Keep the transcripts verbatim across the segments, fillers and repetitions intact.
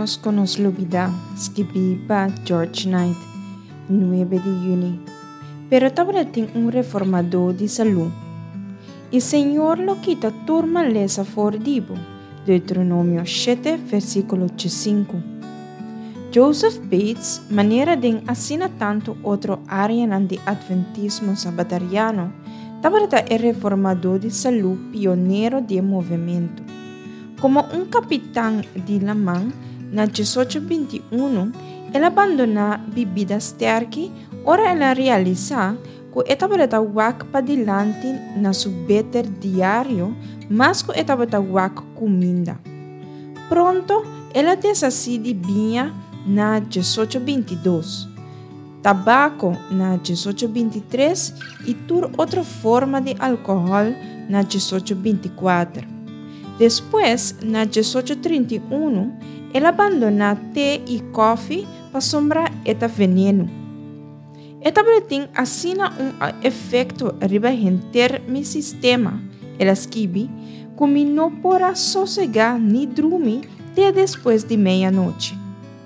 menos conocida, escrita George Knight, nueve de junio. Pero estaba tem um reformador de saúde. E Senhor lo quita turma lesa for dibo, Deuteronômio sete, versículo cinco. Joseph Bates, maneira de assina tanto outro área de adventismo sabatariano, estava o reformador de saúde pioneiro do movimento. Como um capitão de La Mans, na dezoito vinte e um, ele abandonou bebida sterke, ora ela realiza que estava wak para dilante na seu beter diário, mas que estava wak comida. Pronto, ela decide vinha na dezoito vinte e dois, tabaco na dezoito vinte e três e tur outra forma de álcool na dezoito vinte e quatro. Depois, na dezoito trinta e um, ela abandona té e café para sombra eta veneno. Eta tem assim um efeito riba renter mi sistema. Ela escreve que me não porá sossegar nem dormir até depois de meia-noite.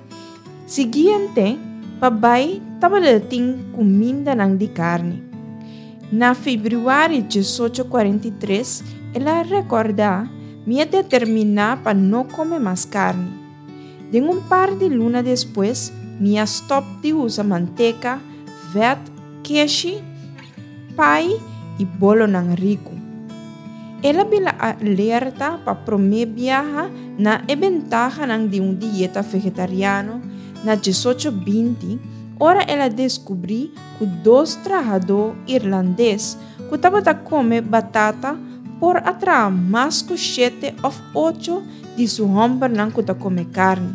Seguinte, papai estava tem comida de carne. Na fevereiro de dezoito quarenta e três, ela recorda me determinar para não comer mais carne. De um par de lunas depois, minha stop de usar manteca, vet, queijo, pai e bolo nang rico. Ela bila alerta para promover viajar na eventaja de uma dieta vegetariana na dezoito vinte, ora ela descobriu que dois trabalhadores irlandeses que estavam a comer batata por atrás mais que sete ou oito de seu homem não que comer carne.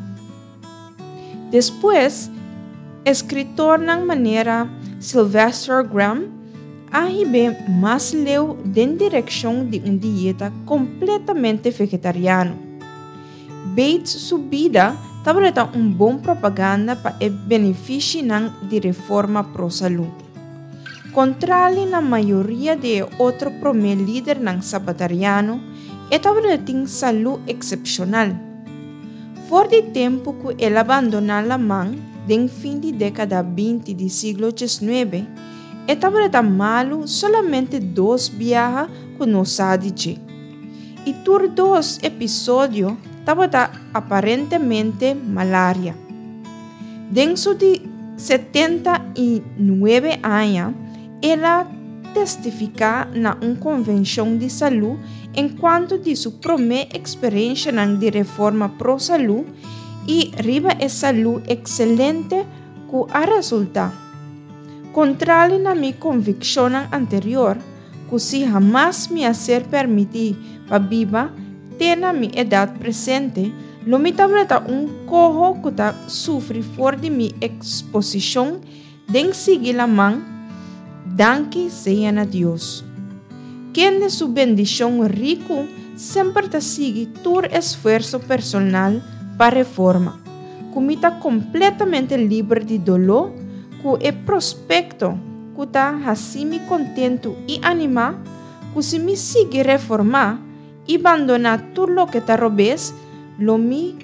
Depois, escritor na maneira Sylvester Graham arribe mais leu em direção de uma dieta completamente vegetariana. Bates subida estava um bom propaganda para o benefício de reforma pro-saúde. Contrário na maioria de outros promê líder ng sabatariano, estava tem saúde excepcional. Fora de tempo que ele abandonou La Mans, no fim de década vinte do século dezenove, estava malo somente dois viagens que não sabe. E por dois episódios estava aparentemente malária. Dentro de setenta e nove anos, ela testifica na uma convenção de saúde enquanto de sua primeira experiência de reforma pro-saúde e riba é saúde excelente que a resulta. Contrário na minha convicção anterior, que se jamais me a ser permitir para viva ter na minha idade presente, lo me tableta um corro que ta sofre fora de minha exposição de seguir a mão. Danke seja a Deus. Quem de sua bendição rico sempre te sigue todo esforço personal para reforma, como está completamente livre de dolor, que é prospecto, que está assim me contento e anima, que se me sigue reformar e abandonar tudo o que te robes, lo me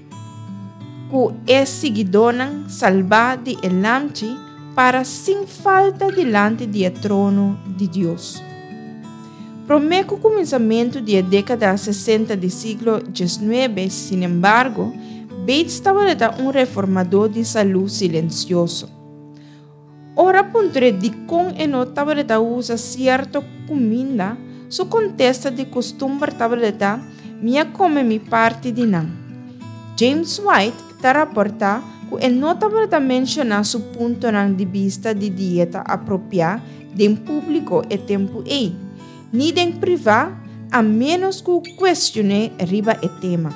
que é seguidona salvar de elamchi para sem falta diante do trono de Deus. Prometo o começamento da década sessenta do século dezenove, sin embargo, Bates estava um reformador de saúde silencioso. Ora, pontre de com e não estava usa certa comida, su contesta de costume estava minha come mi parte de não. James White está raporta que ele não estava mencionar su ponto de vista de dieta apropriada de público e tempo e, nem de privado, a menos que questione riba e tema.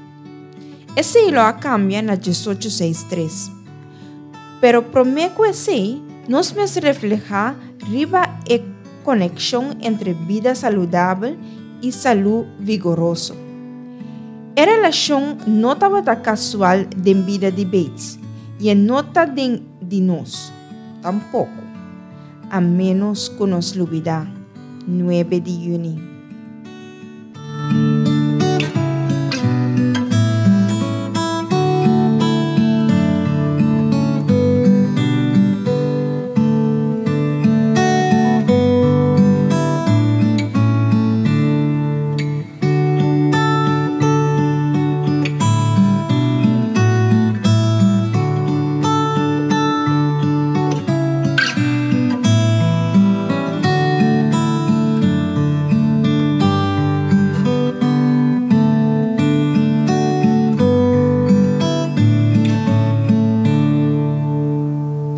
Esse lo cambia na dezoito sessenta e três. Pero prometo esse nos mes refleja riba e conexão entre vida saudável e saúde vigorosa. A relação não estava casual de vida de Bates e não está de, de nós, tampouco, a menos que nos lubida, nueve de junio.